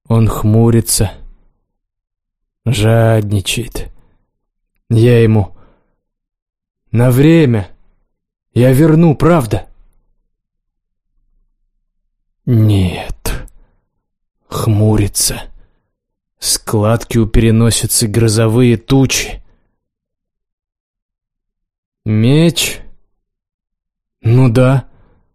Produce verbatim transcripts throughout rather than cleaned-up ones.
Он хмурится, жадничает. Я ему: на время. Я верну, правда? Нет. Хмурится. Складки у переносицы, грозовые тучи. Меч? Ну да.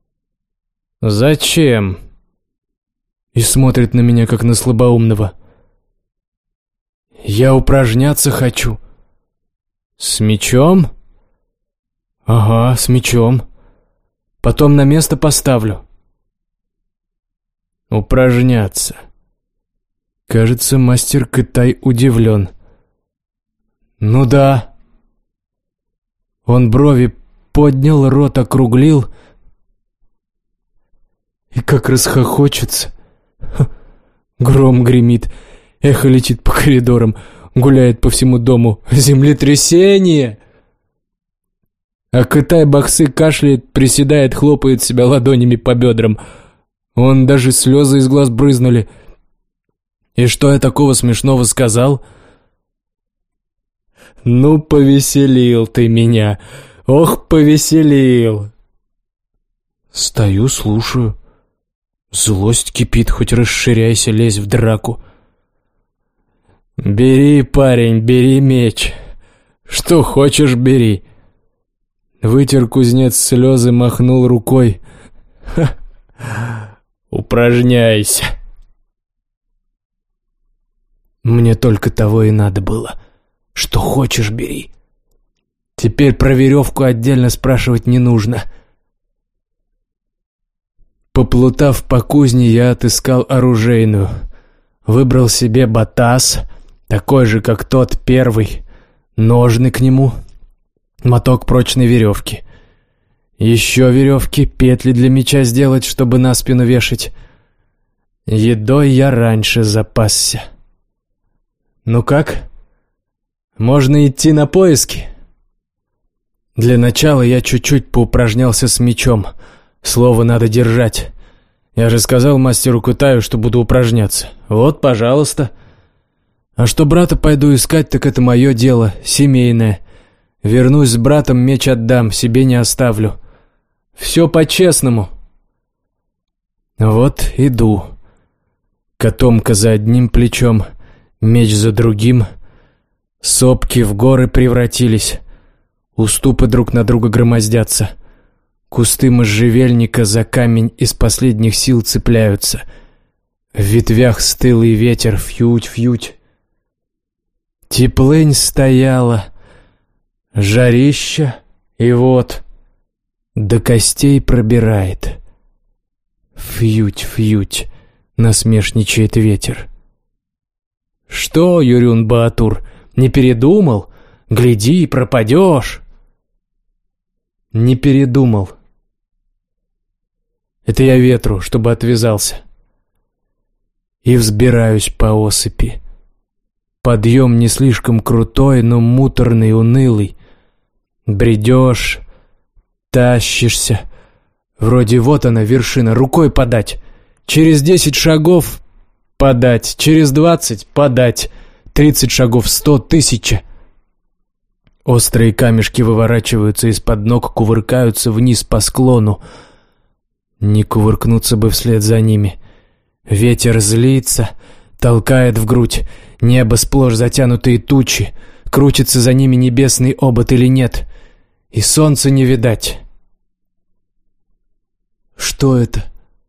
Зачем? И смотрит на меня, как на слабоумного. Я упражняться хочу. С мечом? Ага, с мечом. Потом на место поставлю. Упражняться. Кажется, мастер Китай удивлен. Ну да. Он брови поднял, рот округлил и как расхохочется. Гром гремит, эхо летит по коридорам, гуляет по всему дому. Землетрясение! А Китай-боксы кашляет, приседает, хлопает себя ладонями по бедрам. Он даже слезы из глаз брызнули. И что я такого смешного сказал? Ну, повеселил ты меня. Ох, повеселил. Стою, слушаю. Злость кипит, хоть расширяйся, лезь в драку. Бери, парень, бери меч. Что хочешь, бери. Вытер кузнец слезы, махнул рукой. Ха. Упражняйся. Мне только того и надо было. Что хочешь, бери. Теперь про веревку отдельно спрашивать не нужно. Поплутав по кузне, я отыскал оружейную. Выбрал себе батас, такой же, как тот первый, ножны к нему, моток прочной веревки. Еще веревки, петли для меча сделать, чтобы на спину вешать. Едой я раньше запасся. Ну как? Можно идти на поиски? Для начала я чуть-чуть поупражнялся с мечом. Слово надо держать. Я же сказал мастеру Китаю, что буду упражняться. Вот, пожалуйста. А что брата пойду искать, так это мое дело, семейное. Вернусь с братом, меч отдам, себе не оставлю. Все по-честному. Вот иду. Котомка за одним плечом, меч за другим. Сопки в горы превратились. Уступы друг на друга громоздятся. Кусты можжевельника за камень из последних сил цепляются. В ветвях стылый ветер, фьють-фьють. Теплынь стояла, жарища, и вот до костей пробирает. Фьють-фьють, насмешничает ветер. Что, Юрюн-Баатур, не передумал? Гляди, пропадешь. Не передумал. Это я ветру, чтобы отвязался. И взбираюсь по осыпи. Подъем не слишком крутой, но муторный, унылый. Бредешь, тащишься. Вроде вот она, вершина, рукой подать. Через десять шагов подать, через двадцать подать. Тридцать шагов, сто, тысяча. Острые камешки выворачиваются из-под ног, кувыркаются вниз по склону. Не кувыркнуться бы вслед за ними. Ветер злится, толкает в грудь. Небо сплошь затянутые тучи. Крутится за ними небесный обод или нет. И солнца не видать. Что это?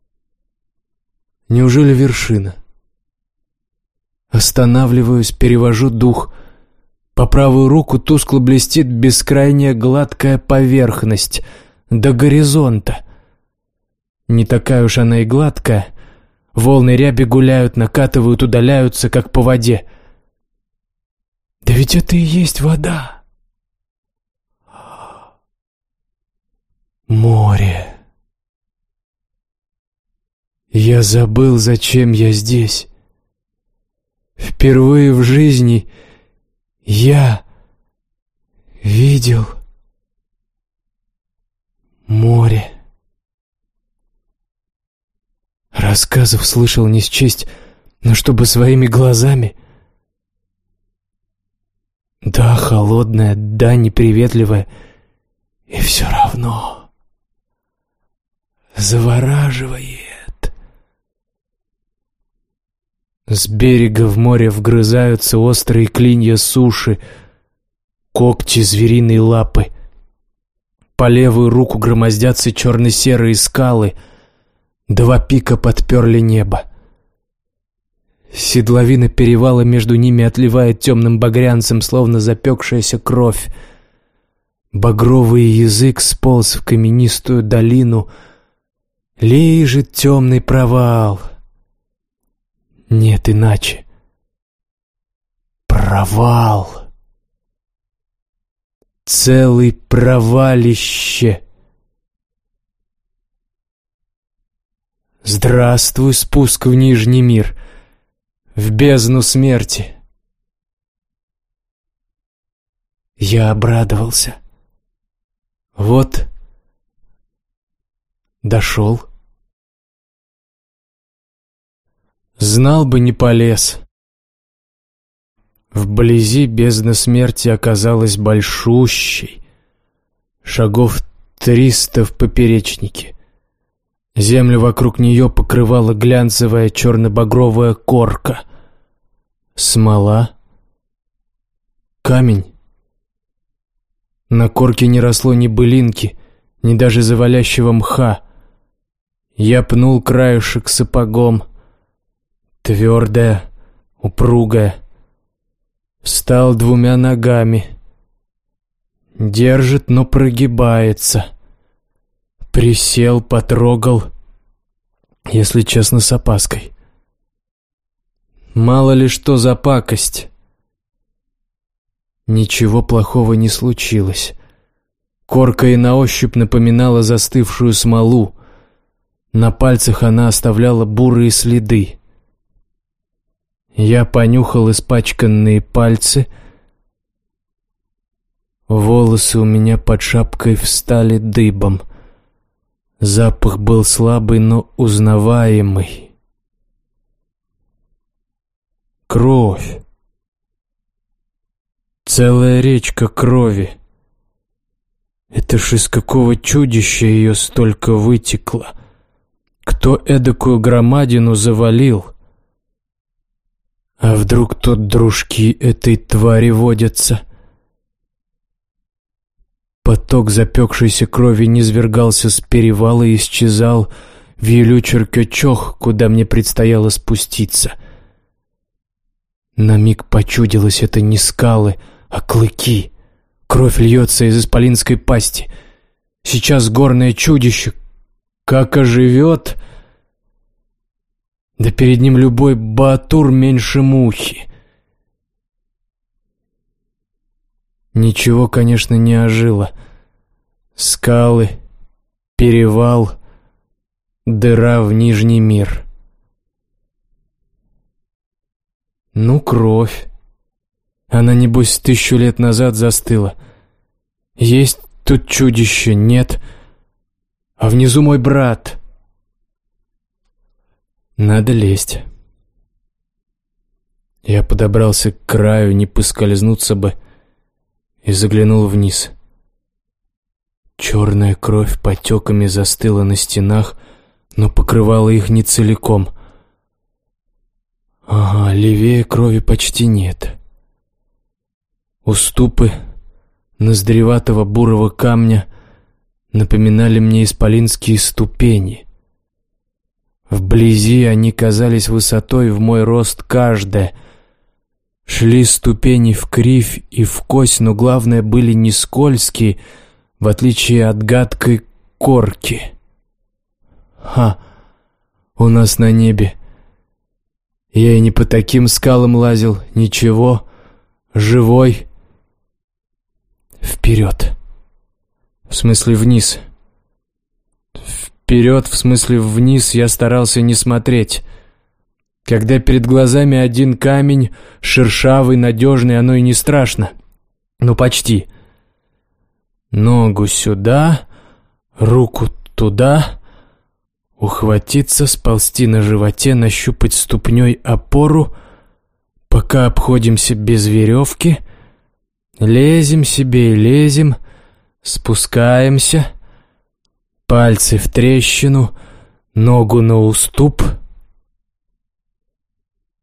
Неужели вершина? Останавливаюсь, перевожу дух. По правую руку тускло блестит бескрайняя гладкая поверхность. До горизонта. Не такая уж она и гладкая. Волны ряби гуляют, накатывают, удаляются, как по воде. Да ведь это и есть вода. Море. Я забыл, зачем я здесь. Впервые в жизни я видел море. Рассказов слышал не счесть, Но чтобы своими глазами... Да, холодная, да, неприветливая. И все равно завораживает. С берега в море вгрызаются острые клинья суши, когти звериной лапы. По левую руку громоздятся черно-серые скалы, два пика подперли небо. Седловина перевала между ними отливает темным багрянцем, словно запекшаяся кровь. Багровый язык сполз в каменистую долину. Лежит темный провал. Нет иначе. Провал. Целый провалище. Здравствуй, спуск в Нижний мир, в бездну смерти. Я обрадовался. Вот, дошел. Знал бы, не полез. Вблизи бездна смерти оказалась большущей, шагов триста в поперечнике. Землю вокруг нее покрывала глянцевая черно-багровая корка. Смола. Камень. На корке не росло ни былинки, ни даже завалящего мха. Я пнул краешек сапогом. Твердая, упругая. Встал двумя ногами. Держит, но прогибается. Присел, потрогал, если честно, с опаской. Мало ли что за пакость. Ничего плохого не случилось. Корка и на ощупь напоминала застывшую смолу. На пальцах она оставляла бурые следы. Я понюхал испачканные пальцы. Волосы у меня под шапкой встали дыбом. Запах был слабый, но узнаваемый. Кровь. Целая речка крови. Это ж из какого чудища ее столько вытекло? Кто эдакую громадину завалил? А вдруг тут дружки этой твари водятся? Поток запекшейся крови низвергался с перевала и исчезал в Елючер-Кёчох, куда мне предстояло спуститься. На миг почудилось это не скалы, а клыки. Кровь льется из исполинской пасти. Сейчас горное чудище как оживет... Да перед ним любой баатур меньше мухи. Ничего, конечно, не ожило. Скалы, перевал, дыра в Нижний мир. Ну, кровь. Она, небось, тысячу лет назад застыла. Есть тут чудище, нет. А внизу мой брат. Надо лезть. Я подобрался к краю, не поскользнуться бы, и заглянул вниз. Черная кровь потеками застыла на стенах, но покрывала их не целиком. Ага, левее крови почти нет. Уступы ноздреватого бурого камня напоминали мне исполинские ступени. Вблизи они казались высотой в мой рост каждая. Шли ступени в кривь и в кось, но главное, были не скользкие, в отличие от гадкой корки. Ха, у нас на небе. Я и не по таким скалам лазил, ничего, живой. Вперед. В смысле вниз. Вперед, в смысле вниз, я старался не смотреть. Когда перед глазами один камень, шершавый, надежный, оно и не страшно. Ну, почти. Ногу сюда, руку туда. Ухватиться, сползти на животе, нащупать ступней опору, пока обходимся без веревки. Лезем себе и лезем, спускаемся. Пальцы в трещину, ногу на уступ —